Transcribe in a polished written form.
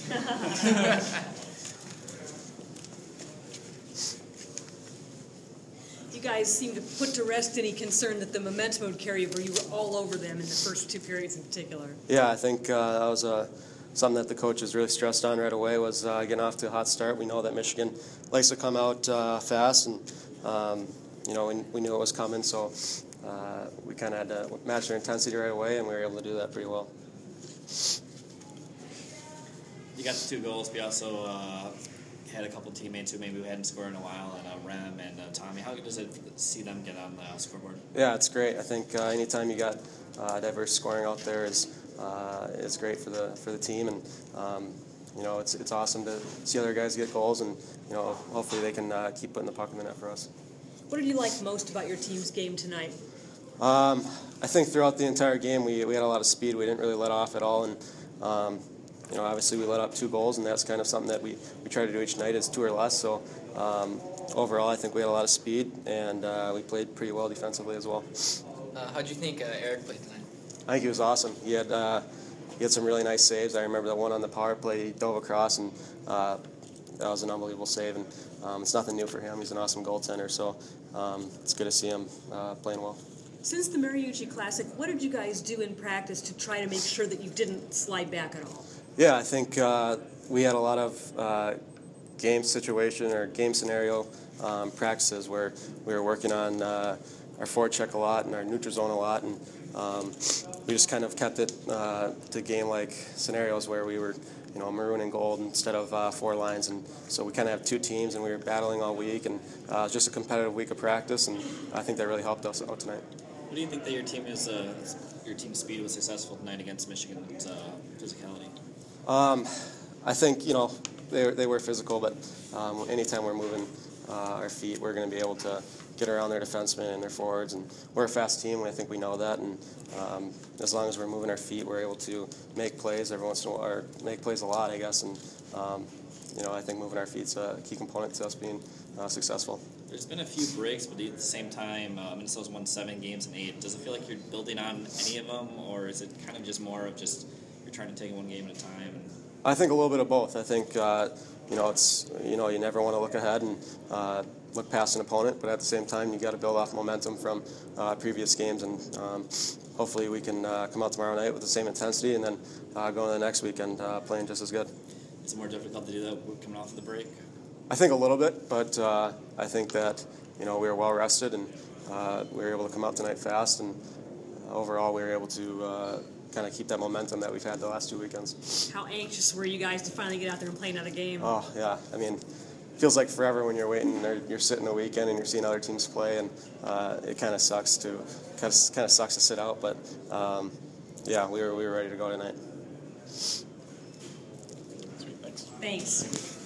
You guys seem to put to rest any concern that the momentum would carry where you were all over them in the first two periods in particular. Yeah, I think that was something that the coaches really stressed on right away was getting off to a hot start. We know that Michigan likes to come out fast, and we knew it was coming, so we kind of had to match their intensity right away, and we were able to do that pretty well. You got the 2 goals, but you also had a couple teammates who maybe we hadn't scored in a while, and Rem and Tommy. How does it see them get on the scoreboard? Yeah, it's great. I think anytime you got diverse scoring out there is great for the team, and it's awesome to see other guys get goals, and hopefully they can keep putting the puck in the net for us. What did you like most about your team's game tonight? I think throughout the entire game we had a lot of speed. We didn't really let off at all, and obviously we let up 2 goals, and that's kind of something that we try to do each night is 2 or less. So overall, I think we had a lot of speed, and we played pretty well defensively as well. How did you think Eric played tonight? I think he was awesome. He had some really nice saves. I remember that one on the power play, he dove across, and that was an unbelievable save. And it's nothing new for him. He's an awesome goaltender, so it's good to see him playing well. Since the Mariucci Classic, what did you guys do in practice to try to make sure that you didn't slide back at all? Yeah, I think we had a lot of game situation or game scenario practices where we were working on our forecheck a lot and our neutral zone a lot, and we just kind of kept it to game-like scenarios where we were, maroon and gold instead of 4 lines, and so we kind of have 2 teams, and we were battling all week, and just a competitive week of practice, and I think that really helped us out tonight. What do you think that your team's speed was successful tonight against Michigan's physicality? I think they were physical, but anytime we're moving our feet, we're going to be able to get around their defensemen and their forwards, and we're a fast team, and I think we know that, and as long as we're moving our feet, we're able to make plays every once in a while, or make plays a lot, I guess, and I think moving our feet's a key component to us being successful. There's been a few breaks, but at the same time, Minnesota's won 7 games in 8. Does it feel like you're building on any of them, or is it kind of just more of just you're trying to take it one game at a time? I think a little bit of both. I think it's you never want to look ahead and look past an opponent, but at the same time you got to build off momentum from previous games, and hopefully we can come out tomorrow night with the same intensity, and then go into the next weekend playing just as good. Is it more difficult to do that coming off of the break? I think a little bit, but I think that we were well rested, and we were able to come out tonight fast, and overall we were able to kind of keep that momentum that we've had the last 2 weekends. How anxious were you guys to finally get out there and play another game? Oh yeah, I mean, it feels like forever when you're waiting, or you're sitting a weekend and you're seeing other teams play, and it kind of sucks to sit out. But yeah, we were ready to go tonight. Thanks.